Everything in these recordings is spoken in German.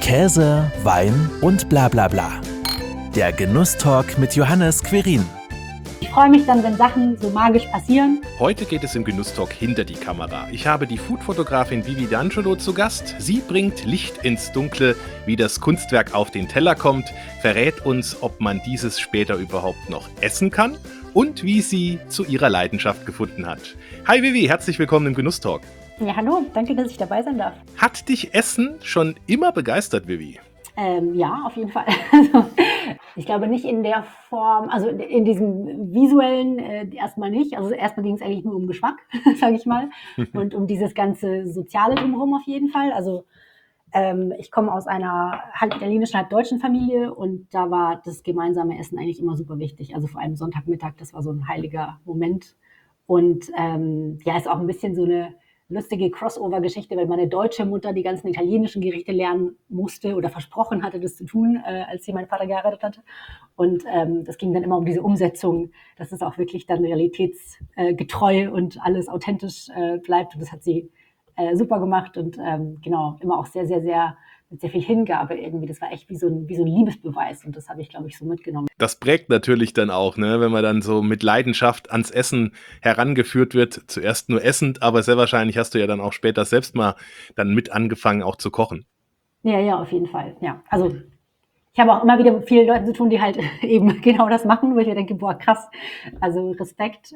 Käse, Wein und bla bla bla. Der Genusstalk mit Johannes Querin. Ich freue mich dann, wenn Sachen so magisch passieren. Heute geht es im Genusstalk hinter die Kamera. Ich habe die Foodfotografin Vivi D'Angelo zu Gast. Sie bringt Licht ins Dunkle, wie das Kunstwerk auf den Teller kommt, verrät uns, ob man dieses später überhaupt noch essen kann und wie sie zu ihrer Leidenschaft gefunden hat. Hi Vivi, herzlich willkommen im Genusstalk. Ja, hallo, danke, dass ich dabei sein darf. Hat dich Essen schon immer begeistert, Vivi? Ja, auf jeden Fall. Also, ich glaube nicht in der Form, also in diesem visuellen erstmal nicht. Also erstmal ging es eigentlich nur um Geschmack, sage ich mal, und um dieses ganze Soziale drumherum auf jeden Fall. Also ich komme aus einer halb italienischen, halb deutschen Familie und da war das gemeinsame Essen eigentlich immer super wichtig. Also vor allem Sonntagmittag, das war so ein heiliger Moment. Und ja, ist auch ein bisschen so eine lustige Crossover-Geschichte, weil meine deutsche Mutter die ganzen italienischen Gerichte lernen musste oder versprochen hatte, das zu tun, als sie meinen Vater geheiratet hatte. Und das ging dann immer um diese Umsetzung, dass es auch wirklich dann realitätsgetreu und alles authentisch bleibt. Und das hat sie super gemacht und genau, immer auch sehr, sehr, sehr mit sehr viel Hingabe irgendwie. Das war echt wie so ein Liebesbeweis und das habe ich, glaube ich, so mitgenommen. Das prägt natürlich dann auch, ne, wenn man dann so mit Leidenschaft ans Essen herangeführt wird. Zuerst nur essend, aber sehr wahrscheinlich hast du ja dann auch später selbst mal dann mit angefangen, auch zu kochen. Ja, auf jeden Fall. Ja, also ich habe auch immer wieder mit vielen Leuten zu tun, die halt eben genau das machen, wo ich mir denke, boah, krass, also Respekt,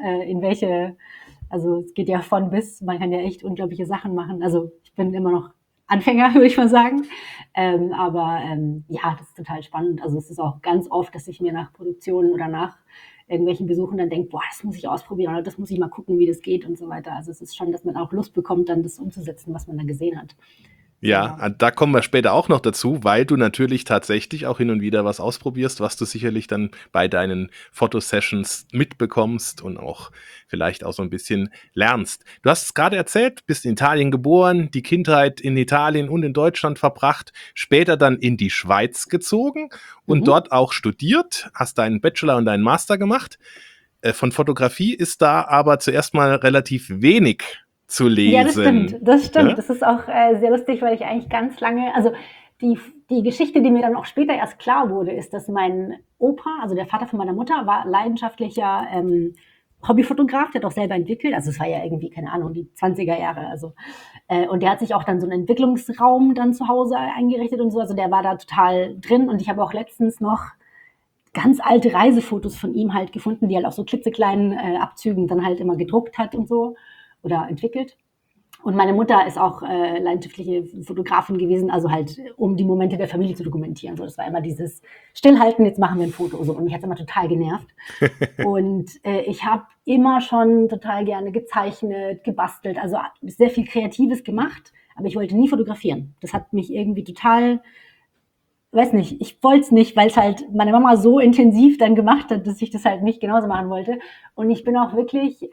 also es geht ja von bis, man kann ja echt unglaubliche Sachen machen. Also ich bin immer noch Anfänger, würde ich mal sagen. Aber ja, das ist total spannend. Also es ist auch ganz oft, dass ich mir nach Produktionen oder nach irgendwelchen Besuchen dann denke, boah, das muss ich ausprobieren oder das muss ich mal gucken, wie das geht und so weiter. Also es ist schon, dass man auch Lust bekommt, dann das umzusetzen, was man da gesehen hat. Ja, da kommen wir später auch noch dazu, weil du natürlich tatsächlich auch hin und wieder was ausprobierst, was du sicherlich dann bei deinen Fotosessions mitbekommst und auch vielleicht auch so ein bisschen lernst. Du hast es gerade erzählt, bist in Italien geboren, die Kindheit in Italien und in Deutschland verbracht, später dann in die Schweiz gezogen und dort auch studiert, hast deinen Bachelor und deinen Master gemacht. Von Fotografie ist da aber zuerst mal relativ wenig zu lesen. Ja, das stimmt. Ja? Das ist auch sehr lustig, weil ich eigentlich ganz lange, also die Geschichte, die mir dann auch später erst klar wurde, ist, dass mein Opa, also der Vater von meiner Mutter, war leidenschaftlicher Hobbyfotograf, der hat auch selber entwickelt, also es war ja irgendwie, keine Ahnung, die 20er Jahre, also und der hat sich auch dann so einen Entwicklungsraum dann zu Hause eingerichtet und so, also der war da total drin und ich habe auch letztens noch ganz alte Reisefotos von ihm halt gefunden, die halt auf so klitzekleinen Abzügen dann halt immer gedruckt hat und so oder entwickelt. Und meine Mutter ist auch leidenschaftliche Fotografin gewesen, also halt, um die Momente der Familie zu dokumentieren. So, das war immer dieses Stillhalten, jetzt machen wir ein Foto. So. Und mich hat es immer total genervt. Und ich habe immer schon total gerne gezeichnet, gebastelt, also sehr viel Kreatives gemacht, aber ich wollte nie fotografieren. Das hat mich irgendwie total, weiß nicht, ich wollte es nicht, weil es halt meine Mama so intensiv dann gemacht hat, dass ich das halt nicht genauso machen wollte. Und ich bin auch wirklich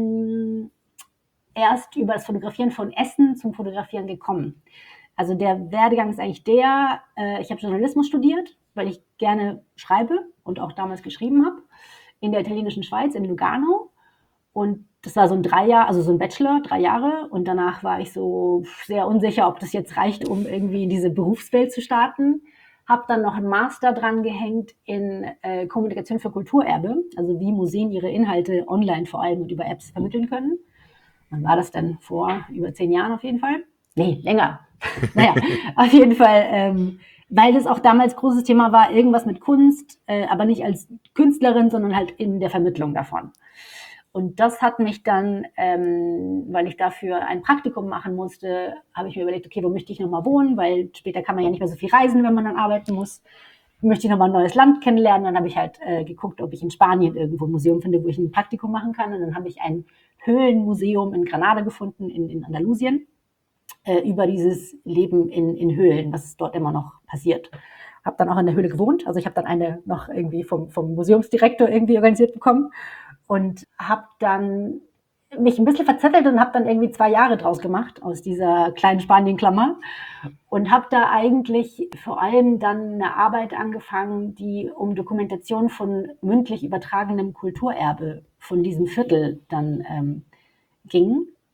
erst über das Fotografieren von Essen zum Fotografieren gekommen. Also der Werdegang ist eigentlich ich habe Journalismus studiert, weil ich gerne schreibe und auch damals geschrieben habe, in der italienischen Schweiz, in Lugano. Und das war so so ein Bachelor, 3 Jahre. Und danach war ich so sehr unsicher, ob das jetzt reicht, um irgendwie in diese Berufswelt zu starten. Habe dann noch einen Master dran gehängt in Kommunikation für Kulturerbe, also wie Museen ihre Inhalte online vor allem und über Apps vermitteln können. Wann war das denn? Vor über 10 Jahren auf jeden Fall? Nee, länger. Naja, auf jeden Fall, weil das auch damals großes Thema war, irgendwas mit Kunst, aber nicht als Künstlerin, sondern halt in der Vermittlung davon. Und das hat mich dann, weil ich dafür ein Praktikum machen musste, habe ich mir überlegt, okay, wo möchte ich nochmal wohnen, weil später kann man ja nicht mehr so viel reisen, wenn man dann arbeiten muss. Möchte ich nochmal ein neues Land kennenlernen. Dann habe ich halt geguckt, ob ich in Spanien irgendwo ein Museum finde, wo ich ein Praktikum machen kann. Und dann habe ich ein Höhlenmuseum in Granada gefunden, in Andalusien, über dieses Leben in Höhlen, was dort immer noch passiert. Habe dann auch in der Höhle gewohnt, also ich habe dann eine noch irgendwie vom Museumsdirektor irgendwie organisiert bekommen und habe dann mich ein bisschen verzettelt und habe dann irgendwie 2 Jahre draus gemacht aus dieser kleinen Spanien-Klammer und habe da eigentlich vor allem dann eine Arbeit angefangen, die um Dokumentation von mündlich übertragenem Kulturerbe von diesem Viertel dann ging.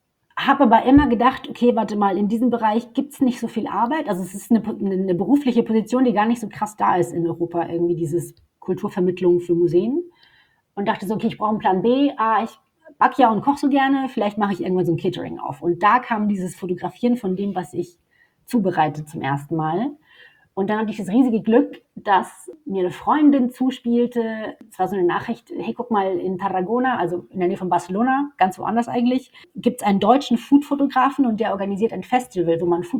habe aber immer gedacht, okay, warte mal, in diesem Bereich gibt es nicht so viel Arbeit. Also es ist eine berufliche Position, die gar nicht so krass da ist in Europa, irgendwie dieses Kulturvermittlung für Museen. Und dachte so, okay, ich brauche einen Plan B. Ich backe ja und koche so gerne, vielleicht mache ich irgendwann so ein Catering auf. Und da kam dieses Fotografieren von dem, was ich zubereite zum ersten Mal. Und dann hatte ich das riesige Glück, dass mir eine Freundin zuspielte. Es war so eine Nachricht, hey, guck mal, in Tarragona, also in der Nähe von Barcelona, ganz woanders eigentlich, gibt es einen deutschen Foodfotografen und der organisiert ein Festival, wo es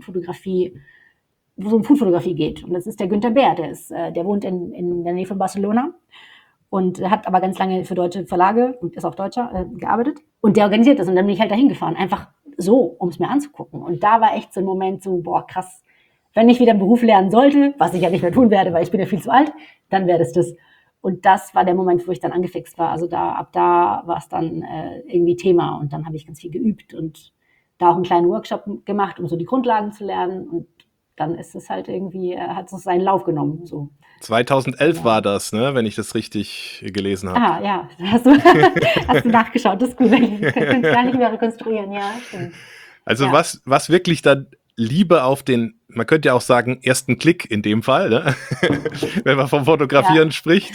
um Foodfotografie geht. Und das ist der Günther Bär, der wohnt in der Nähe von Barcelona und hat aber ganz lange für deutsche Verlage und ist auch Deutscher gearbeitet. Und der organisiert das und dann bin ich halt dahin gefahren, einfach so, um es mir anzugucken. Und da war echt so ein Moment so, boah, krass, wenn ich wieder einen Beruf lernen sollte, was ich ja nicht mehr tun werde, weil ich bin ja viel zu alt, dann wäre das. Und das war der Moment, wo ich dann angefixt war. Also ab da war es dann irgendwie Thema und dann habe ich ganz viel geübt und da auch einen kleinen Workshop gemacht, um so die Grundlagen zu lernen und dann ist es halt irgendwie, hat es seinen Lauf genommen. So. 2011 war das, ne, wenn ich das richtig gelesen habe. Ja, hast du nachgeschaut, das ist gut. Ich könnte es gar nicht mehr rekonstruieren, ja. Stimmt. Also was wirklich dann Liebe auf den, man könnte ja auch sagen, ersten Klick in dem Fall, ne? Wenn man vom Fotografieren spricht.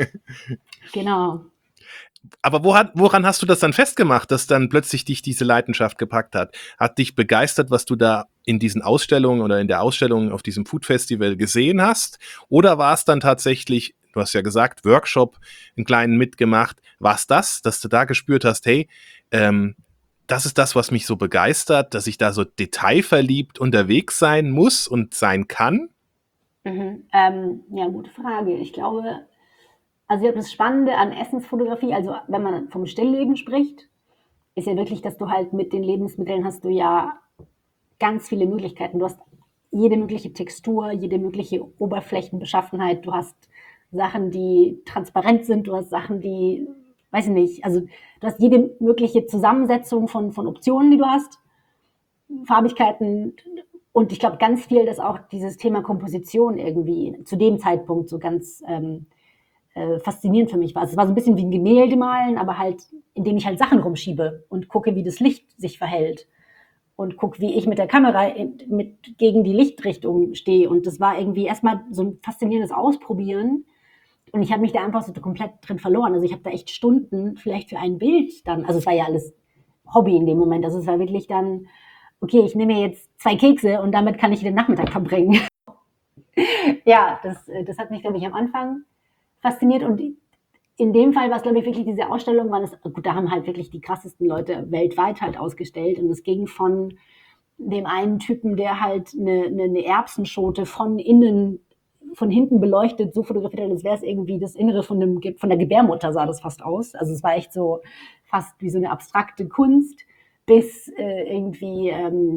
Genau. Aber woran hast du das dann festgemacht, dass dann plötzlich dich diese Leidenschaft gepackt hat? Hat dich begeistert, was du da in diesen Ausstellungen oder in der Ausstellung auf diesem Food Festival gesehen hast? Oder war es dann tatsächlich, du hast ja gesagt, Workshop, einen kleinen mitgemacht, war es das, dass du da gespürt hast, hey, das ist das, was mich so begeistert, dass ich da so detailverliebt unterwegs sein muss und sein kann? Ja, gute Frage. Ich glaube, also das Spannende an Essensfotografie, also wenn man vom Stillleben spricht, ist ja wirklich, dass du halt mit den Lebensmitteln hast du ja ganz viele Möglichkeiten. Du hast jede mögliche Textur, jede mögliche Oberflächenbeschaffenheit. Du hast Sachen, die transparent sind. Du hast Sachen, die, weiß ich nicht, also du hast jede mögliche Zusammensetzung von Optionen, die du hast, Farbigkeiten. Und ich glaube ganz viel, dass auch dieses Thema Komposition irgendwie zu dem Zeitpunkt so ganz faszinierend für mich war. Also es war so ein bisschen wie ein Gemälde malen, aber halt, indem ich halt Sachen rumschiebe und gucke, wie das Licht sich verhält und gucke, wie ich mit der Kamera gegen die Lichtrichtung stehe. Und das war irgendwie erstmal so ein faszinierendes Ausprobieren. Und ich habe mich da einfach so komplett drin verloren. Also ich habe da echt Stunden vielleicht für ein Bild dann, also es war ja alles Hobby in dem Moment. Also es war wirklich dann, okay, ich nehme mir jetzt 2 Kekse und damit kann ich den Nachmittag verbringen. Ja, das hat mich, glaube ich, am Anfang fasziniert und in dem Fall war es, glaube ich, wirklich diese Ausstellung, da haben halt wirklich die krassesten Leute weltweit halt ausgestellt und es ging von dem einen Typen, der halt eine Erbsenschote von hinten beleuchtet, so fotografiert hat, als wäre es irgendwie das Innere von der Gebärmutter, sah das fast aus. Also es war echt so fast wie so eine abstrakte Kunst, bis irgendwie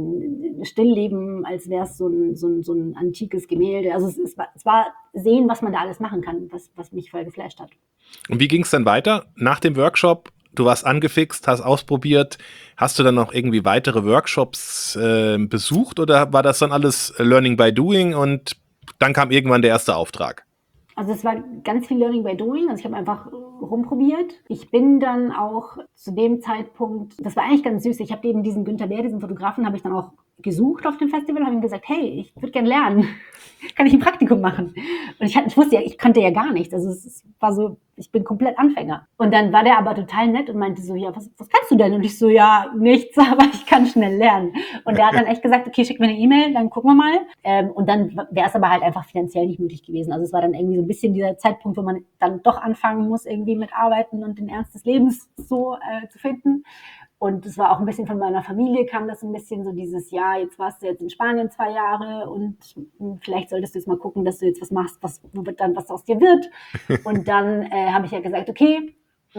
Stillleben, als wäre es so ein antikes Gemälde. Also es war sehen, was man da alles machen kann, was mich voll geflasht hat. Und wie ging es dann weiter? Nach dem Workshop, du warst angefixt, hast ausprobiert, hast du dann noch irgendwie weitere Workshops besucht oder war das dann alles Learning by Doing und dann kam irgendwann der erste Auftrag? Also es war ganz viel Learning by Doing, also ich habe einfach rumprobiert. Ich bin dann auch zu dem Zeitpunkt, das war eigentlich ganz süß, ich habe eben diesen Günther Bär, diesen Fotografen, habe ich dann auch gesucht auf dem Festival, habe ihm gesagt, hey, ich würde gerne lernen, kann ich ein Praktikum machen? Und ich wusste ja, ich kannte ja gar nichts, also es war so, ich bin komplett Anfänger. Und dann war der aber total nett und meinte so, ja, was kannst du denn? Und ich so, ja, nichts, aber ich kann schnell lernen. Und der hat dann echt gesagt, okay, schick mir eine E-Mail, dann gucken wir mal. Und dann wäre es aber halt einfach finanziell nicht möglich gewesen. Also es war dann irgendwie so ein bisschen dieser Zeitpunkt, wo man dann doch anfangen muss, irgendwie mit Arbeiten und den Ernst des Lebens so zu finden. Und es war auch ein bisschen von meiner Familie, kam das ein bisschen so dieses, ja, jetzt warst du jetzt in Spanien 2 Jahre und vielleicht solltest du jetzt mal gucken, dass du jetzt was machst, was aus dir wird. Und dann habe ich ja gesagt, okay,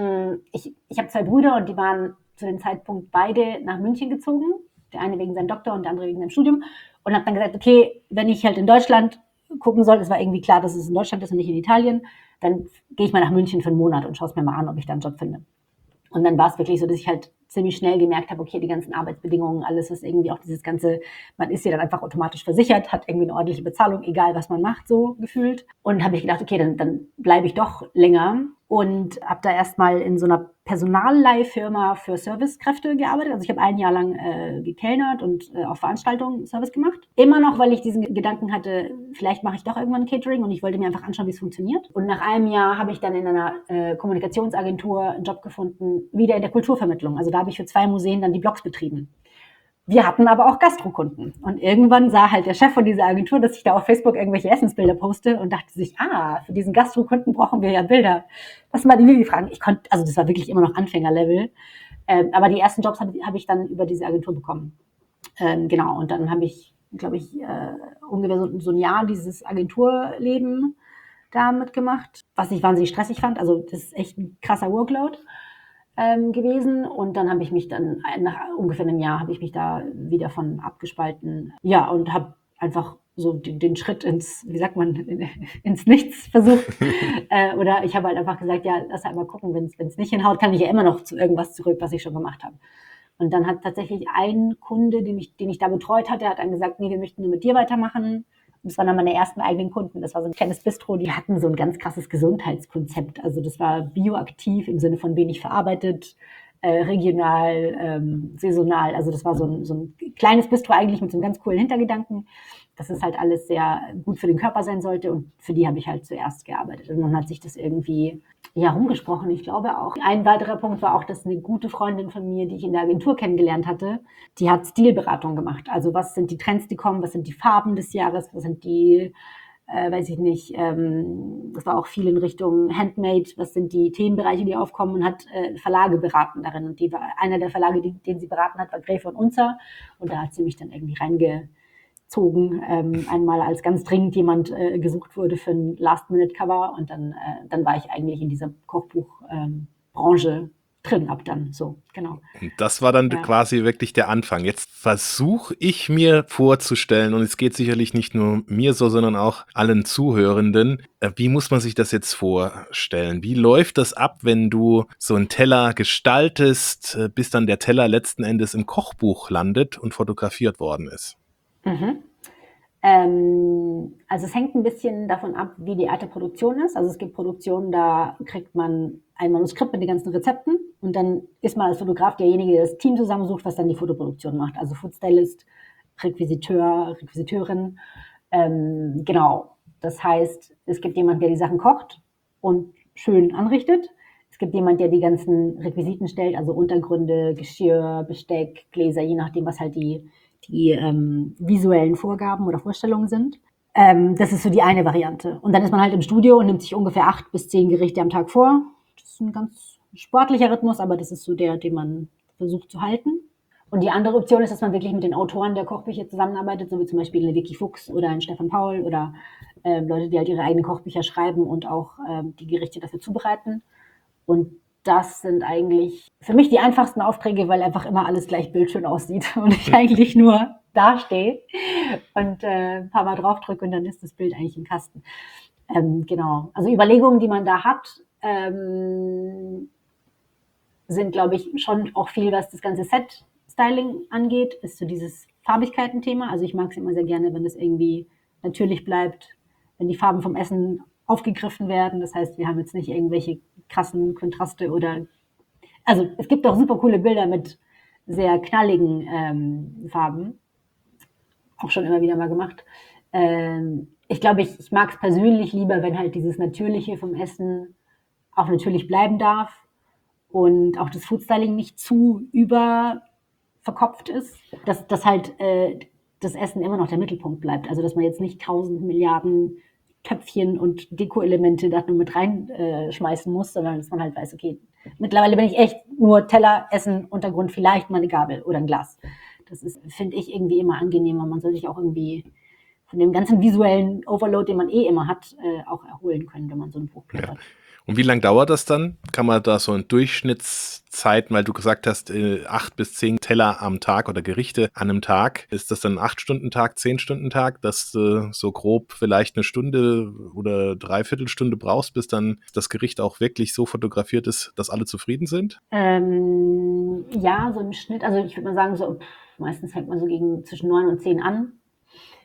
ich habe 2 Brüder und die waren zu dem Zeitpunkt beide nach München gezogen. Der eine wegen seinem Doktor und der andere wegen seinem Studium. Und habe dann gesagt, okay, wenn ich halt in Deutschland gucken soll, es war irgendwie klar, dass es in Deutschland ist und nicht in Italien, dann gehe ich mal nach München für einen Monat und schaue es mir mal an, ob ich da einen Job finde. Und dann war es wirklich so, dass ich halt ziemlich schnell gemerkt habe, okay, die ganzen Arbeitsbedingungen, alles, was irgendwie auch dieses ganze, man ist ja dann einfach automatisch versichert, hat irgendwie eine ordentliche Bezahlung, egal was man macht, so gefühlt. Und habe ich gedacht, okay, dann bleibe ich doch länger. und habe da erstmal in so einer Personalleihfirma für Servicekräfte gearbeitet. Also ich habe ein Jahr lang gekellnert und auf Veranstaltungen Service gemacht. Immer noch, weil ich diesen Gedanken hatte, vielleicht mache ich doch irgendwann Catering und ich wollte mir einfach anschauen, wie es funktioniert. Und nach einem Jahr habe ich dann in einer Kommunikationsagentur einen Job gefunden, wieder in der Kulturvermittlung. Also da habe ich für 2 Museen dann die Blogs betrieben. Wir hatten aber auch Gastrokunden. Und irgendwann sah halt der Chef von dieser Agentur, dass ich da auf Facebook irgendwelche Essensbilder poste und dachte sich, für diesen Gastrokunden brauchen wir ja Bilder. Lass mal die Vivi fragen. Also das war wirklich immer noch Anfängerlevel. Aber die ersten Jobs habe ich dann über diese Agentur bekommen. Genau. Und dann habe ich, glaube ich, ungefähr so ein Jahr dieses Agenturleben da mitgemacht, was ich wahnsinnig stressig fand. Also das ist echt ein krasser Workload gewesen. Und dann habe ich mich dann, nach ungefähr einem Jahr, habe ich mich da wieder von abgespalten. Ja, und habe einfach so den Schritt ins Nichts versucht. Oder ich habe halt einfach gesagt, ja, lass halt mal gucken, wenn es nicht hinhaut, kann ich ja immer noch zu irgendwas zurück, was ich schon gemacht habe. Und dann hat tatsächlich ein Kunde, den ich da betreut hatte, hat dann gesagt, nee, wir möchten nur mit dir weitermachen. Das waren dann meine ersten eigenen Kunden. Das war so ein kleines Bistro. Die hatten so ein ganz krasses Gesundheitskonzept. Also das war bioaktiv im Sinne von wenig verarbeitet, regional, saisonal. Also das war so ein kleines Bistro eigentlich mit so einem ganz coolen Hintergedanken, dass es halt alles sehr gut für den Körper sein sollte. Und für die habe ich halt zuerst gearbeitet. Und dann hat sich das irgendwie rumgesprochen. Ich glaube auch. Ein weiterer Punkt war auch, dass eine gute Freundin von mir, die ich in der Agentur kennengelernt hatte, die hat Stilberatung gemacht. Also was sind die Trends, die kommen, was sind die Farben des Jahres, was sind die, weiß ich nicht, das war auch viel in Richtung Handmade, was sind die Themenbereiche, die aufkommen, und hat Verlage beraten darin. Und einer der Verlage, den sie beraten hat, war Gräfe und Unzer. Und da hat sie mich dann irgendwie reingezogen, einmal als ganz dringend jemand gesucht wurde für ein Last-Minute-Cover, und dann war ich eigentlich in dieser Kochbuchbranche drin ab dann, so, genau. Und das war dann quasi wirklich der Anfang. Jetzt versuche ich mir vorzustellen, und es geht sicherlich nicht nur mir so, sondern auch allen Zuhörenden, wie muss man sich das jetzt vorstellen? Wie läuft das ab, wenn du so einen Teller gestaltest, bis dann der Teller letzten Endes im Kochbuch landet und fotografiert worden ist? Also es hängt ein bisschen davon ab, wie die Art der Produktion ist. Also es gibt Produktionen, da kriegt man ein Manuskript mit den ganzen Rezepten und dann ist man als Fotograf derjenige, der das Team zusammensucht, was dann die Fotoproduktion macht. Also Foodstylist, Requisiteur, Requisiteurin. Genau. Das heißt, es gibt jemanden, der die Sachen kocht und schön anrichtet. Es gibt jemanden, der die ganzen Requisiten stellt, also Untergründe, Geschirr, Besteck, Gläser, je nachdem, was halt die visuellen Vorgaben oder Vorstellungen sind. Das ist so die eine Variante. Und dann ist man halt im Studio und nimmt sich ungefähr 8 bis 10 Gerichte am Tag vor. Das ist ein ganz sportlicher Rhythmus, aber das ist so der, den man versucht zu halten. Und die andere Option ist, dass man wirklich mit den Autoren der Kochbücher zusammenarbeitet, so wie zum Beispiel eine Vicky Fuchs oder ein Stefan Paul oder Leute, die halt ihre eigenen Kochbücher schreiben und auch die Gerichte dafür zubereiten. Und das sind eigentlich für mich die einfachsten Aufträge, weil einfach immer alles gleich bildschön aussieht und ich eigentlich nur dastehe und ein paar Mal draufdrücke und dann ist das Bild eigentlich im Kasten. Genau. Also Überlegungen, die man da hat, sind, glaube ich, schon auch viel, was das ganze Set-Styling angeht, ist so dieses Farbigkeiten-Thema. Also ich mag es immer sehr gerne, wenn es irgendwie natürlich bleibt, wenn die Farben vom Essen aufgegriffen werden. Das heißt, wir haben jetzt nicht irgendwelche krassen Kontraste oder... Also es gibt auch super coole Bilder mit sehr knalligen Farben. Auch schon immer wieder mal gemacht. Ich glaube, ich mag es persönlich lieber, wenn halt dieses Natürliche vom Essen auch natürlich bleiben darf und auch das Foodstyling nicht zu überverkopft ist. Dass halt das Essen immer noch der Mittelpunkt bleibt. Also dass man jetzt nicht 1000 Milliarden Töpfchen und Deko-Elemente da nur mit reinschmeißen muss, sondern dass man halt weiß, okay, mittlerweile bin ich echt nur Teller, Essen, Untergrund, vielleicht mal eine Gabel oder ein Glas. Das ist, finde ich, irgendwie immer angenehmer. Man soll sich auch irgendwie von dem ganzen visuellen Overload, den man immer hat, auch erholen können, wenn man so ein Buch blättert. Ja. Und wie lange dauert das dann? Kann man da so eine Durchschnittszeit, weil du gesagt hast, 8 bis 10 Teller am Tag oder Gerichte an einem Tag. Ist das dann ein 8-Stunden-Tag, 10-Stunden-Tag, dass du so grob vielleicht eine Stunde oder 3/4 Stunde brauchst, bis dann das Gericht auch wirklich so fotografiert ist, dass alle zufrieden sind? Ja, so im Schnitt, also ich würde mal sagen, so meistens fängt man so gegen zwischen 9 und 10 an.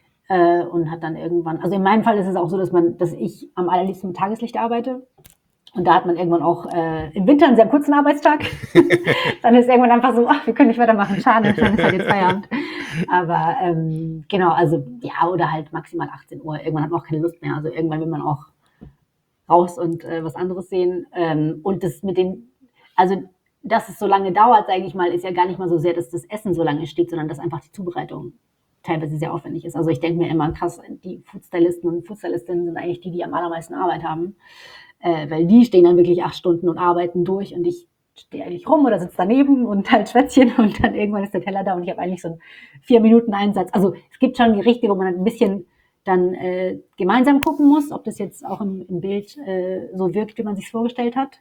Und hat dann irgendwann, also in meinem Fall ist es auch so, dass ich am allerliebsten mit Tageslicht arbeite. Und da hat man irgendwann auch im Winter einen sehr kurzen Arbeitstag. Dann ist irgendwann einfach so, ach, wir können nicht weitermachen, schade, dann ist halt jetzt Feierabend. Aber genau, also ja, oder halt maximal 18 Uhr. Irgendwann hat man auch keine Lust mehr. Also irgendwann will man auch raus und was anderes sehen. Und das mit dem, also dass es so lange dauert, sage ich mal, ist ja gar nicht mal so sehr, dass das Essen so lange steht, sondern dass einfach die Zubereitung teilweise sehr aufwendig ist. Also ich denke mir immer, krass, die Foodstylisten und Foodstylistinnen sind eigentlich die am allermeisten Arbeit haben, weil die stehen dann wirklich 8 Stunden und arbeiten durch und ich stehe eigentlich rum oder sitze daneben und halt Schwätzchen und dann irgendwann ist der Teller da und ich habe eigentlich so einen 4-Minuten-Einsatz. Also es gibt schon Gerichte, wo man ein bisschen dann gemeinsam gucken muss, ob das jetzt auch im Bild so wirkt, wie man sich vorgestellt hat.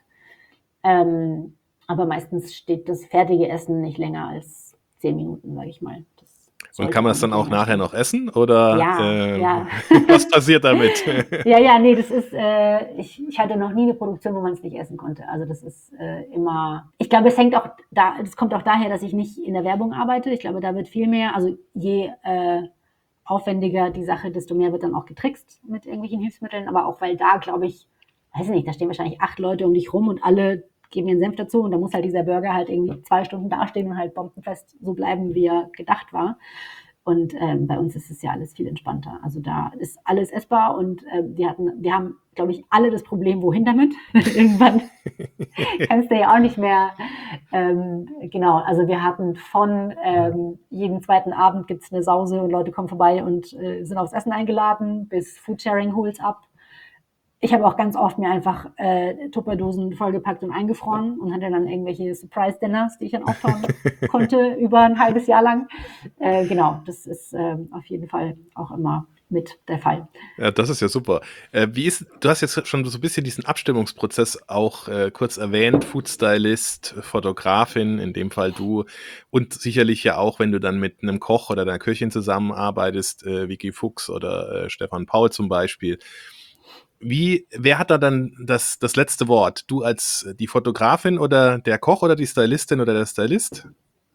Aber meistens steht das fertige Essen nicht länger als 10 Minuten, sage ich mal. Und kann man es dann auch nachher stehen. noch essen? Oder Ja. was passiert damit? Ja, nee, das ist, ich hatte noch nie eine Produktion, wo man es nicht essen konnte. Also das ist immer, ich glaube, es hängt auch da, das kommt auch daher, dass ich nicht in der Werbung arbeite. Ich glaube, da wird viel mehr, also je aufwendiger die Sache, desto mehr wird dann auch getrickst mit irgendwelchen Hilfsmitteln. Aber auch weil da, glaube ich, weiß nicht, da stehen wahrscheinlich 8 Leute um dich rum und alle geben ihren Senf dazu und da muss halt dieser Burger halt irgendwie 2 Stunden dastehen und halt bombenfest so bleiben, wie er gedacht war. Und bei uns ist es ja alles viel entspannter. Also da ist alles essbar und wir haben, glaube ich, alle das Problem, wohin damit? Irgendwann kannst du ja auch nicht mehr, genau, also wir hatten von jeden zweiten Abend gibt es eine Sause und Leute kommen vorbei und sind aufs Essen eingeladen, bis Foodsharing holt's ab. Ich habe auch ganz oft mir einfach Tupperdosen vollgepackt und eingefroren und hatte dann irgendwelche Surprise-Dinners, die ich dann auftauen konnte über ein halbes Jahr lang. Genau, das ist auf jeden Fall auch immer mit der Fall. Ja, das ist ja super. Du hast jetzt schon so ein bisschen diesen Abstimmungsprozess auch kurz erwähnt, Foodstylist, Fotografin, in dem Fall du, und sicherlich ja auch, wenn du dann mit einem Koch oder einer Köchin zusammenarbeitest, Vicky Fuchs oder Stefan Paul zum Beispiel. Wer hat da dann das letzte Wort? Du als die Fotografin oder der Koch oder die Stylistin oder der Stylist?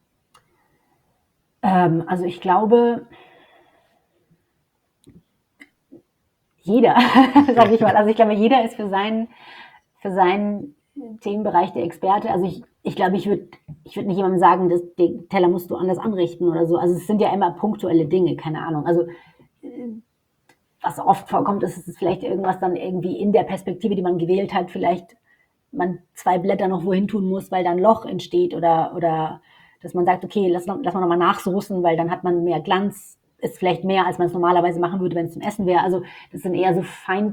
Also ich glaube, jeder, sage ich mal. Also ich glaube, jeder ist für seinen Themenbereich der Experte. Also ich glaube, ich würde nicht jemandem sagen, den Teller musst du anders anrichten oder so. Also es sind ja immer punktuelle Dinge, keine Ahnung. Also was oft vorkommt, ist es vielleicht irgendwas dann irgendwie in der Perspektive, die man gewählt hat, vielleicht man 2 Blätter noch wohin tun muss, weil da ein Loch entsteht oder dass man sagt, okay, lass mal nochmal nachsoßen, weil dann hat man mehr Glanz, ist vielleicht mehr, als man es normalerweise machen würde, wenn es zum Essen wäre. Also das sind eher so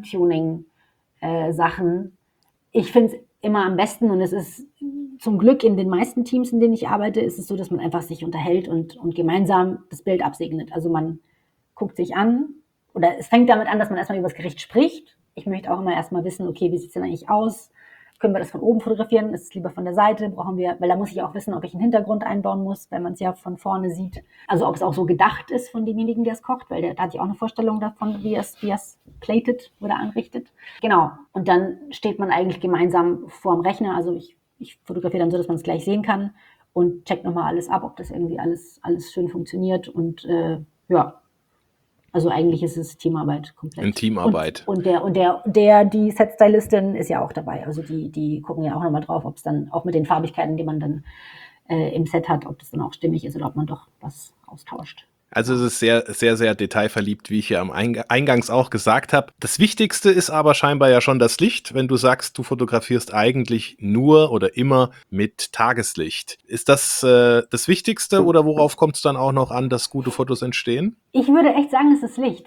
Feintuning-Sachen. Ich finde es immer am besten und es ist zum Glück in den meisten Teams, in denen ich arbeite, ist es so, dass man einfach sich unterhält und gemeinsam das Bild absegnet. Also man guckt sich an oder es fängt damit an, dass man erstmal über das Gericht spricht. Ich möchte auch immer erstmal wissen, okay, wie sieht es denn eigentlich aus? Können wir das von oben fotografieren? Ist es lieber von der Seite? Weil da muss ich auch wissen, ob ich einen Hintergrund einbauen muss, wenn man es ja von vorne sieht. Also ob es auch so gedacht ist von demjenigen, der es kocht, weil da hatte ich auch eine Vorstellung davon, wie er es platet oder anrichtet. Genau. Und dann steht man eigentlich gemeinsam vor dem Rechner. Also ich fotografiere dann so, dass man es gleich sehen kann und checkt nochmal alles ab, ob das irgendwie alles schön funktioniert und ja. Also eigentlich ist es Teamarbeit komplett. In Teamarbeit. Und die Set-Stylistin ist ja auch dabei. Also die gucken ja auch nochmal drauf, ob es dann auch mit den Farbigkeiten, die man dann im Set hat, ob das dann auch stimmig ist oder ob man doch was austauscht. Also es ist sehr, sehr, sehr detailverliebt, wie ich ja am Eingangs auch gesagt habe. Das Wichtigste ist aber scheinbar ja schon das Licht, wenn du sagst, du fotografierst eigentlich nur oder immer mit Tageslicht. Ist das das Wichtigste oder worauf kommt es dann auch noch an, dass gute Fotos entstehen? Ich würde echt sagen, es ist Licht.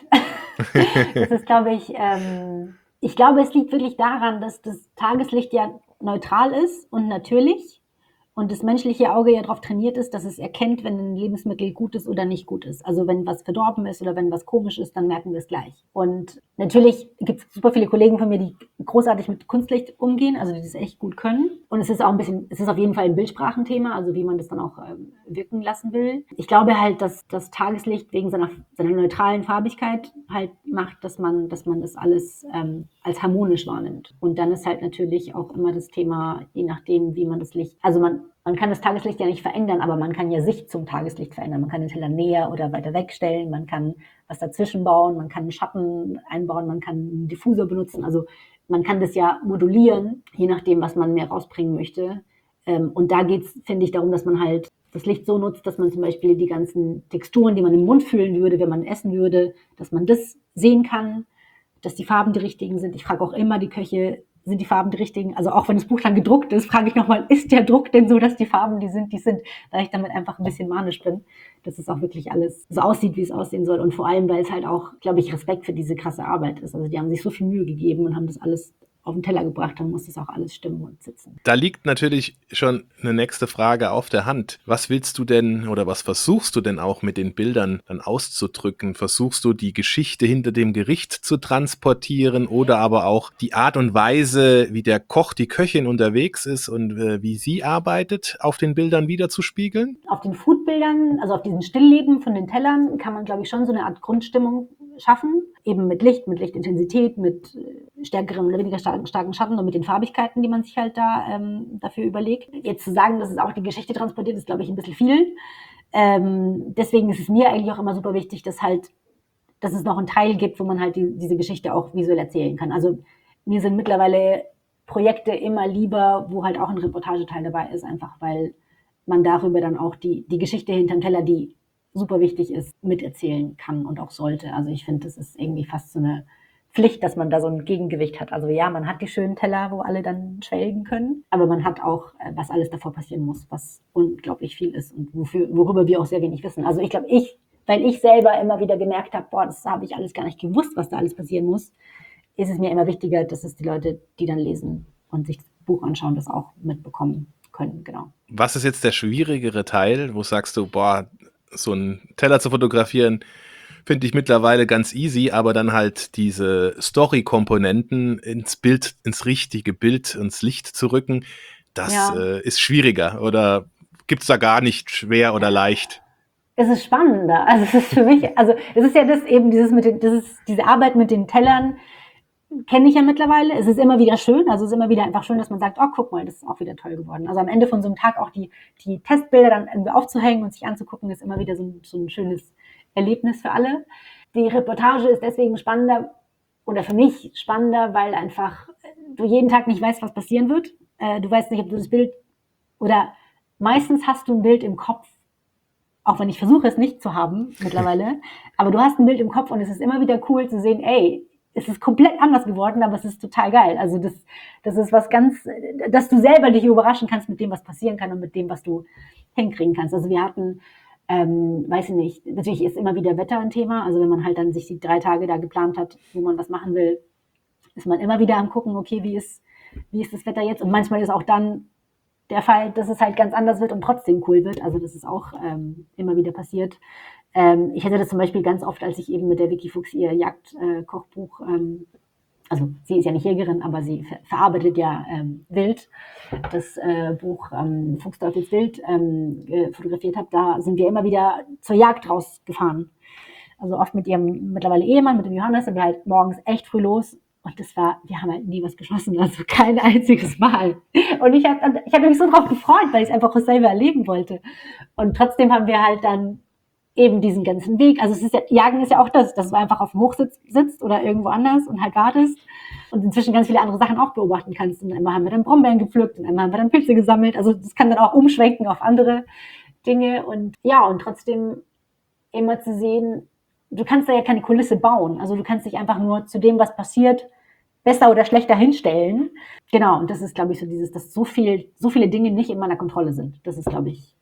Das ist, glaube ich, ich glaube, es liegt wirklich daran, dass das Tageslicht ja neutral ist und natürlich. Und das menschliche Auge ja darauf trainiert ist, dass es erkennt, wenn ein Lebensmittel gut ist oder nicht gut ist. Also wenn was verdorben ist oder wenn was komisch ist, dann merken wir es gleich. Und natürlich gibt es super viele Kollegen von mir, die großartig mit Kunstlicht umgehen, also die das echt gut können. Und es ist auch es ist auf jeden Fall ein Bildsprachenthema, also wie man das dann auch wirken lassen will. Ich glaube halt, dass das Tageslicht wegen seiner neutralen Farbigkeit halt macht, dass man das alles als harmonisch wahrnimmt. Und dann ist halt natürlich auch immer das Thema, je nachdem, wie man das Licht, also man kann das Tageslicht ja nicht verändern, aber man kann ja sich zum Tageslicht verändern. Man kann den Teller näher oder weiter wegstellen, man kann was dazwischen bauen, man kann einen Schatten einbauen, man kann einen Diffusor benutzen. Also man kann das ja modulieren, je nachdem, was man mehr rausbringen möchte. Und da geht es, finde ich, darum, dass man halt das Licht so nutzt, dass man zum Beispiel die ganzen Texturen, die man im Mund fühlen würde, wenn man essen würde, dass man das sehen kann, dass die Farben die richtigen sind. Ich frage auch immer die Köche, sind die Farben die richtigen? Also auch wenn das Buch dann gedruckt ist, frage ich nochmal, ist der Druck denn so, dass die Farben die sind, weil ich damit einfach ein bisschen manisch bin, dass es auch wirklich alles so aussieht, wie es aussehen soll. Und vor allem, weil es halt auch, glaube ich, Respekt für diese krasse Arbeit ist. Also die haben sich so viel Mühe gegeben und haben das alles auf den Teller gebracht, dann muss das auch alles stimmen und sitzen. Da liegt natürlich schon eine nächste Frage auf der Hand. Was willst du denn oder was versuchst du denn auch mit den Bildern dann auszudrücken? Versuchst du die Geschichte hinter dem Gericht zu transportieren oder aber auch die Art und Weise, wie der Koch, die Köchin unterwegs ist und wie sie arbeitet, auf den Bildern wiederzuspiegeln? Auf den Foodbildern, also auf diesen Stillleben von den Tellern, kann man, glaube ich, schon so eine Art Grundstimmung schaffen, eben mit Lichtintensität, mit stärkeren oder weniger starken Schatten und mit den Farbigkeiten, die man sich halt da dafür überlegt. Jetzt zu sagen, dass es auch die Geschichte transportiert, ist, glaube ich, ein bisschen viel. Deswegen ist es mir eigentlich auch immer super wichtig, dass es noch einen Teil gibt, wo man halt diese Geschichte auch visuell erzählen kann. Also mir sind mittlerweile Projekte immer lieber, wo halt auch ein Reportageteil dabei ist, einfach weil man darüber dann auch die Geschichte hinterm Teller, die super wichtig ist, miterzählen kann und auch sollte. Also ich finde, das ist irgendwie fast so eine Pflicht, dass man da so ein Gegengewicht hat. Also ja, man hat die schönen Teller, wo alle dann schwelgen können, aber man hat auch, was alles davor passieren muss, was unglaublich viel ist und worüber wir auch sehr wenig wissen. Also ich glaube, weil ich selber immer wieder gemerkt habe, das habe ich alles gar nicht gewusst, was da alles passieren muss, ist es mir immer wichtiger, dass es die Leute, die dann lesen und sich das Buch anschauen, das auch mitbekommen können. Genau. Was ist jetzt der schwierigere Teil, wo sagst du, so einen Teller zu fotografieren, finde ich mittlerweile ganz easy, aber dann halt diese Story-Komponenten ins richtige Bild, ins Licht zu rücken, das ist schwieriger. Oder gibt es da gar nicht schwer oder leicht? Es ist spannender. Also es ist für mich, also es ist ja das eben diese Arbeit mit den Tellern, kenne ich ja mittlerweile. Es ist immer wieder schön, also es ist immer wieder einfach schön, dass man sagt, guck mal, das ist auch wieder toll geworden. Also am Ende von so einem Tag auch die Testbilder dann irgendwie aufzuhängen und sich anzugucken, ist immer wieder so ein schönes Erlebnis für alle. Die Reportage ist deswegen spannender oder für mich spannender, weil einfach du jeden Tag nicht weißt, was passieren wird. Du weißt nicht, ob du das Bild oder meistens hast du ein Bild im Kopf, auch wenn ich versuche, es nicht zu haben mittlerweile, aber du hast ein Bild im Kopf und es ist immer wieder cool zu sehen, es ist komplett anders geworden, aber es ist total geil. Also das ist was ganz, dass du selber dich überraschen kannst mit dem, was passieren kann und mit dem, was du hinkriegen kannst. Also wir hatten, weiß ich nicht, natürlich ist immer wieder Wetter ein Thema. Also wenn man halt dann sich die 3 Tage da geplant hat, wo man was machen will, ist man immer wieder am gucken, okay, wie ist das Wetter jetzt? Und manchmal ist auch dann der Fall, dass es halt ganz anders wird und trotzdem cool wird. Also das ist auch immer wieder passiert. Ich hatte das zum Beispiel ganz oft, als ich eben mit der Vicky Fuchs ihr Jagdkochbuch, also sie ist ja nicht Jägerin, aber sie verarbeitet ja Wild, das Buch Fuchsteufels Wild fotografiert habe, da sind wir immer wieder zur Jagd rausgefahren. Also oft mit ihrem mittlerweile Ehemann, mit dem Johannes, sind wir halt morgens echt früh los. Und wir haben halt nie was geschossen, also kein einziges Mal. Und ich hab mich so drauf gefreut, weil ich es einfach selber erleben wollte. Und trotzdem haben wir halt dann eben diesen ganzen Weg. Also Jagen ist ja auch dass du einfach auf dem Hochsitz sitzt oder irgendwo anders und halt wartest und inzwischen ganz viele andere Sachen auch beobachten kannst. Und einmal haben wir dann Brombeeren gepflückt und einmal haben wir dann Pilze gesammelt. Also das kann dann auch umschwenken auf andere Dinge. Und ja, und trotzdem immer zu sehen, du kannst da ja keine Kulisse bauen. Also du kannst dich einfach nur zu dem, was passiert, besser oder schlechter hinstellen. Genau, und das ist, glaube ich, so dass so viele Dinge nicht in meiner Kontrolle sind. Das ist, glaube ich,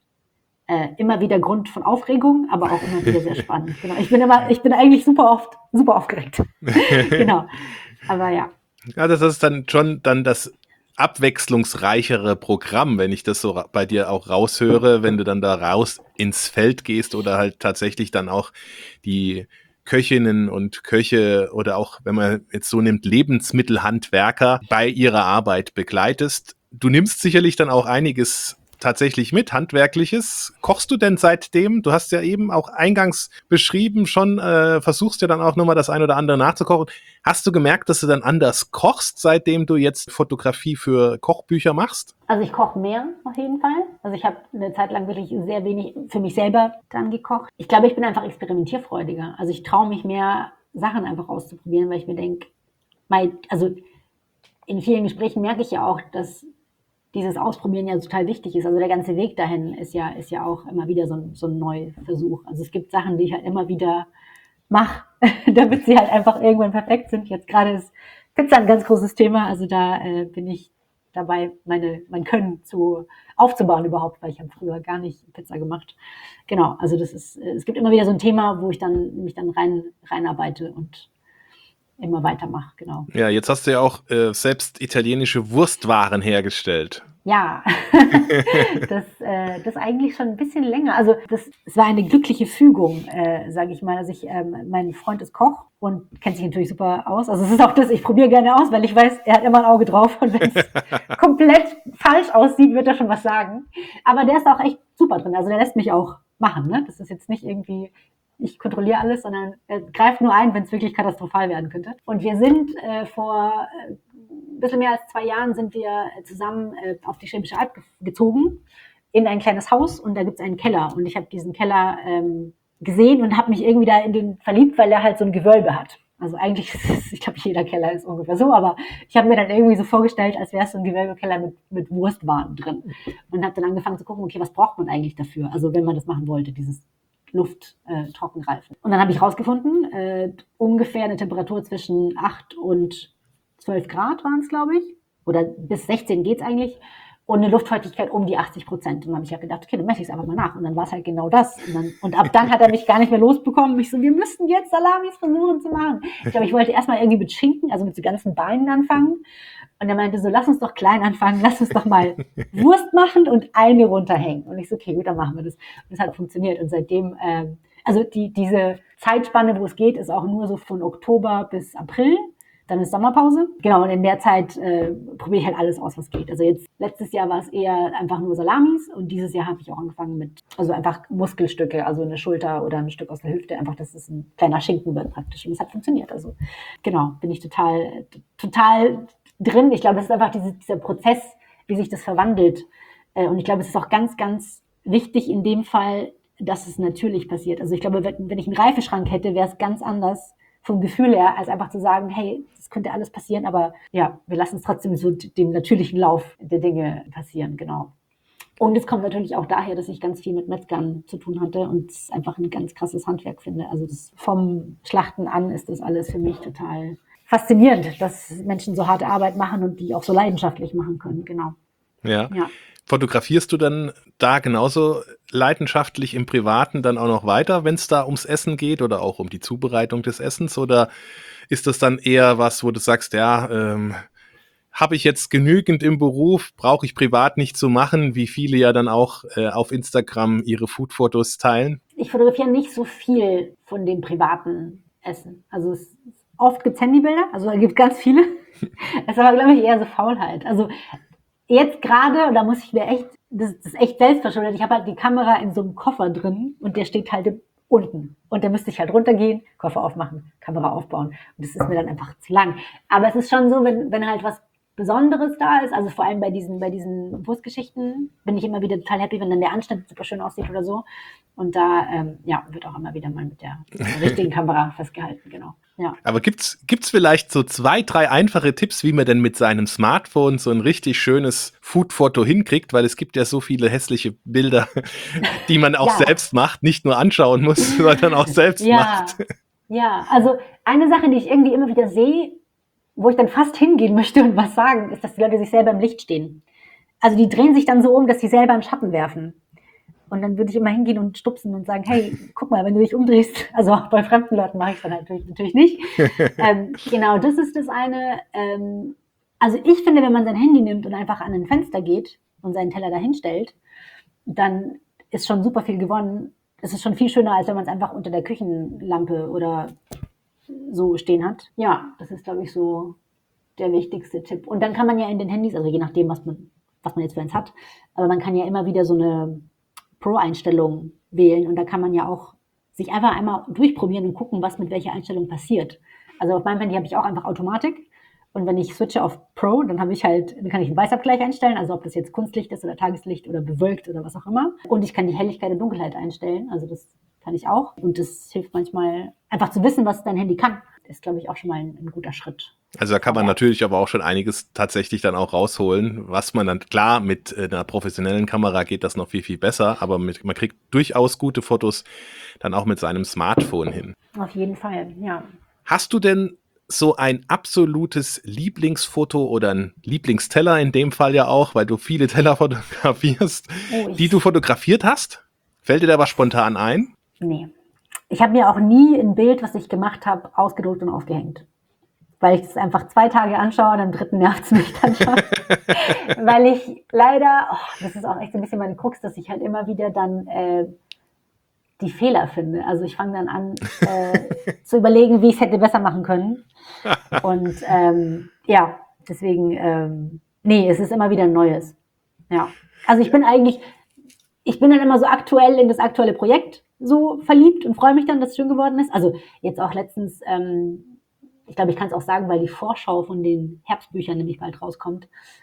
immer wieder Grund von Aufregung, aber auch immer wieder sehr spannend. Genau. Ich bin eigentlich super aufgeregt. Genau. Aber ja. Ja, das ist dann schon das abwechslungsreichere Programm, wenn ich das so bei dir auch raushöre, wenn du dann da raus ins Feld gehst oder halt tatsächlich dann auch die Köchinnen und Köche oder auch, wenn man jetzt so nimmt, Lebensmittelhandwerker bei ihrer Arbeit begleitest. Du nimmst sicherlich dann auch einiges tatsächlich mit, Handwerkliches. Kochst du denn seitdem? Du hast ja eben auch eingangs beschrieben, schon versuchst ja dann auch nochmal das ein oder andere nachzukochen. Hast du gemerkt, dass du dann anders kochst, seitdem du jetzt Fotografie für Kochbücher machst? Also ich koche mehr auf jeden Fall. Also ich habe eine Zeit lang wirklich sehr wenig für mich selber dann gekocht. Ich glaube, ich bin einfach experimentierfreudiger. Also ich traue mich mehr, Sachen einfach auszuprobieren, weil ich mir denke, also in vielen Gesprächen merke ich ja auch, dass dieses Ausprobieren ja total wichtig ist. Also der ganze Weg dahin ist ja auch immer wieder so ein Neuversuch. Also es gibt Sachen, die ich halt immer wieder mache, damit sie halt einfach irgendwann perfekt sind. Jetzt gerade ist Pizza ein ganz großes Thema. Also da bin ich dabei, mein Können aufzubauen überhaupt, weil ich habe früher gar nicht Pizza gemacht. Genau, also es gibt immer wieder so ein Thema, wo ich mich dann reinarbeite und immer weitermache, genau. Ja, jetzt hast du ja auch selbst italienische Wurstwaren hergestellt. Ja, das eigentlich schon ein bisschen länger. Also es war eine glückliche Fügung, sage ich mal. Also mein Freund ist Koch und kennt sich natürlich super aus. Also es ist auch das, ich probiere gerne aus, weil ich weiß, er hat immer ein Auge drauf und wenn es komplett falsch aussieht, wird er schon was sagen. Aber der ist auch echt super drin. Also der lässt mich auch machen. Ne? Das ist jetzt nicht irgendwie, ich kontrolliere alles, sondern er greift nur ein, wenn es wirklich katastrophal werden könnte. Und wir sind vor ein bisschen mehr als 2 Jahren sind wir zusammen auf die Schwäbische Alb gezogen, in ein kleines Haus und da gibt es einen Keller. Und ich habe diesen Keller gesehen und habe mich irgendwie da in den verliebt, weil er halt so ein Gewölbe hat. Also eigentlich ist es, ich glaube, jeder Keller ist ungefähr so, aber ich habe mir dann irgendwie so vorgestellt, als wäre es so ein Gewölbekeller mit Wurstwaren drin. Und habe dann angefangen zu gucken, okay, was braucht man eigentlich dafür? Also wenn man das machen wollte, dieses Luft-Trockenreifen. Und dann habe ich rausgefunden, ungefähr eine Temperatur zwischen 8 und 12 Grad waren es, glaube ich. Oder bis 16 geht's eigentlich. Und eine Luftfeuchtigkeit um die 80%. Und dann habe ich ja gedacht, okay, dann messe ich es einfach mal nach. Und dann war es halt genau das. Und ab dann hat er mich gar nicht mehr losbekommen. Ich so, wir müssen jetzt Salamis versuchen zu machen. Ich glaube, ich wollte erstmal irgendwie mit Schinken, also mit so ganzen Beinen anfangen. Und er meinte so, lass uns doch klein anfangen, lass uns doch mal Wurst machen und eine runterhängen. Und ich so, okay, gut, dann machen wir das. Und das hat funktioniert. Und seitdem, also diese Zeitspanne, wo es geht, ist auch nur so von Oktober bis April. Dann ist Sommerpause. Genau, und in der Zeit probiere ich halt alles aus, was geht. Also jetzt, letztes Jahr war es eher einfach nur Salamis und dieses Jahr habe ich auch angefangen also einfach Muskelstücke, also eine Schulter oder ein Stück aus der Hüfte, einfach, dass es ein kleiner Schinken wird praktisch. Und das hat funktioniert. Also genau, bin ich total drin. Ich glaube, es ist einfach dieser Prozess, wie sich das verwandelt. Und ich glaube, es ist auch ganz, ganz wichtig in dem Fall, dass es natürlich passiert. Also ich glaube, wenn ich einen Reifeschrank hätte, wäre es ganz anders vom Gefühl her, als einfach zu sagen, hey, das könnte alles passieren, aber ja, wir lassen es trotzdem so dem natürlichen Lauf der Dinge passieren, genau. Und es kommt natürlich auch daher, dass ich ganz viel mit Metzgern zu tun hatte und es einfach ein ganz krasses Handwerk finde. Also vom Schlachten an ist das alles für mich total faszinierend, dass Menschen so harte Arbeit machen und die auch so leidenschaftlich machen können, genau. Ja. Fotografierst du dann da genauso leidenschaftlich im Privaten dann auch noch weiter, wenn es da ums Essen geht oder auch um die Zubereitung des Essens? Oder ist das dann eher was, wo du sagst, ja, habe ich jetzt genügend im Beruf, brauche ich privat nicht zu machen, wie viele ja dann auch auf Instagram ihre Food-Fotos teilen? Ich fotografiere nicht so viel von dem privaten Essen. Also oft gibt es Handybilder, also da gibt es ganz viele. Es ist aber, glaube ich, eher so Faulheit. Also jetzt gerade, da muss ich mir echt, das ist echt selbstverschuldet, ich habe halt die Kamera in so einem Koffer drin und der steht halt unten. Und da müsste ich halt runtergehen, Koffer aufmachen, Kamera aufbauen. Und das ist mir dann einfach zu lang. Aber es ist schon so, wenn halt was Besonderes da ist, also vor allem bei diesen Wurstgeschichten, bin ich immer wieder total happy, wenn dann der Anschnitt super schön aussieht oder so. Und da wird auch immer wieder mal mit der richtigen Kamera festgehalten, genau. Ja. Aber gibt's vielleicht so 2, 3 einfache Tipps, wie man denn mit seinem Smartphone so ein richtig schönes Food-Foto hinkriegt? Weil es gibt ja so viele hässliche Bilder, die man auch selbst macht, nicht nur anschauen muss, sondern auch selbst macht. Ja, also eine Sache, die ich irgendwie immer wieder sehe, wo ich dann fast hingehen möchte und was sagen, ist, dass die Leute sich selber im Licht stehen. Also die drehen sich dann so um, dass sie selber einen Schatten werfen. Und dann würde ich immer hingehen und stupsen und sagen, hey, guck mal, wenn du dich umdrehst, also auch bei fremden Leuten mache ich es dann natürlich nicht. Genau, das ist das eine. Also ich finde, wenn man sein Handy nimmt und einfach an ein Fenster geht und seinen Teller dahin stellt, dann ist schon super viel gewonnen. Es ist schon viel schöner, als wenn man es einfach unter der Küchenlampe oder so stehen hat. Ja, das ist, glaube ich, so der wichtigste Tipp. Und dann kann man ja in den Handys, also je nachdem, was man jetzt für eins hat, aber man kann ja immer wieder so eine Pro-Einstellung wählen und da kann man ja auch sich einfach einmal durchprobieren und gucken, was mit welcher Einstellung passiert. Also auf meinem Handy habe ich auch einfach Automatik und wenn ich switche auf Pro, dann kann ich einen Weißabgleich einstellen, also ob das jetzt Kunstlicht ist oder Tageslicht oder bewölkt oder was auch immer. Und ich kann die Helligkeit und Dunkelheit einstellen, also das kann ich auch. Und das hilft manchmal einfach zu wissen, was dein Handy kann. ist, glaube ich, auch schon mal ein guter Schritt. Also da kann man natürlich aber auch schon einiges tatsächlich dann auch rausholen, was man dann, klar, mit einer professionellen Kamera geht das noch viel, viel besser, aber man kriegt durchaus gute Fotos dann auch mit seinem Smartphone hin. Auf jeden Fall, ja. Hast du denn so ein absolutes Lieblingsfoto oder ein Lieblingsteller in dem Fall ja auch, weil du viele Teller fotografierst, die du fotografiert hast? Fällt dir da was spontan ein? Nee. Ich habe mir auch nie ein Bild, was ich gemacht habe, ausgedruckt und aufgehängt. Weil ich das einfach 2 Tage anschaue und am 3. nervt es mich dann schon. Weil ich leider, das ist auch echt so ein bisschen meine Krux, dass ich halt immer wieder dann die Fehler finde. Also ich fange dann an zu überlegen, wie ich es hätte besser machen können. Und deswegen, es ist immer wieder ein Neues. Ja. Also ich bin dann immer so aktuell in das aktuelle Projekt so verliebt und freue mich dann, dass es schön geworden ist. Also jetzt auch letztens, ich glaube, ich kann es auch sagen, weil die Vorschau von den Herbstbüchern nämlich bald rauskommt.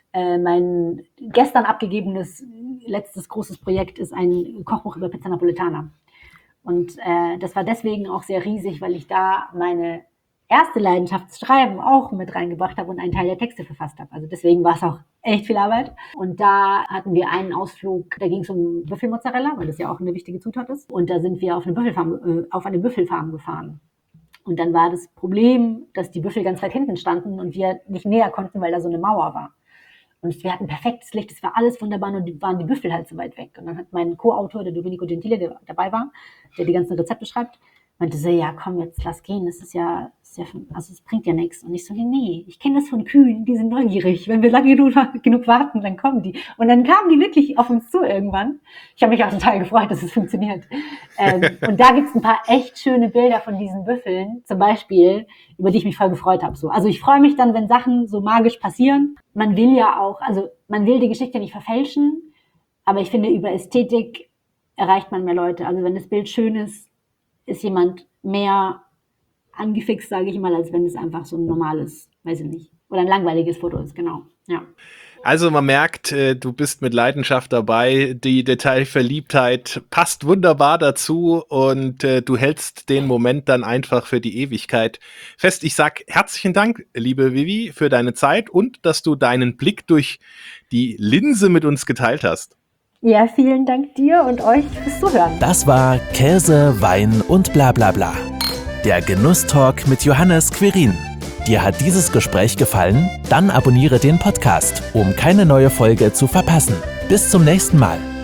Mein gestern abgegebenes letztes großes Projekt ist ein Kochbuch über Pizza Napoletana. Und das war deswegen auch sehr riesig, weil ich da meine erste Leidenschaft, das Schreiben, auch mit reingebracht habe und einen Teil der Texte verfasst habe. Also deswegen war es auch echt viel Arbeit. Und da hatten wir einen Ausflug, da ging es um Büffelmozzarella, weil das ja auch eine wichtige Zutat ist. Und da sind wir auf eine Büffelfarm gefahren. Und dann war das Problem, dass die Büffel ganz weit hinten standen und wir nicht näher konnten, weil da so eine Mauer war. Und wir hatten perfektes Licht, es war alles wunderbar und waren die Büffel halt so weit weg. Und dann hat mein Co-Autor, der Domenico Gentile, der dabei war, der die ganzen Rezepte schreibt, meinte so, ja komm, jetzt lass gehen, das ist ja also es bringt ja nichts. Und ich so, nee, ich kenne das von Kühen, die sind neugierig. Wenn wir lange genug warten, dann kommen die. Und dann kamen die wirklich auf uns zu irgendwann. Ich habe mich auch total gefreut, dass es funktioniert. Und da gibt es ein paar echt schöne Bilder von diesen Büffeln, zum Beispiel, über die ich mich voll gefreut habe. So. Also ich freue mich dann, wenn Sachen so magisch passieren. Man will ja auch, also man will die Geschichte nicht verfälschen, aber ich finde, über Ästhetik erreicht man mehr Leute. Also wenn das Bild schön ist jemand mehr angefixt, sage ich mal, als wenn es einfach so ein normales, weiß ich nicht, oder ein langweiliges Foto ist, genau, ja. Also man merkt, du bist mit Leidenschaft dabei, die Detailverliebtheit passt wunderbar dazu und du hältst den Moment dann einfach für die Ewigkeit fest. Ich sag herzlichen Dank, liebe Vivi, für deine Zeit und dass du deinen Blick durch die Linse mit uns geteilt hast. Ja, vielen Dank dir und euch fürs Zuhören. Das war Käse, Wein und bla bla bla. Der Genusstalk mit Johannes Quirin. Dir hat dieses Gespräch gefallen? Dann abonniere den Podcast, um keine neue Folge zu verpassen. Bis zum nächsten Mal.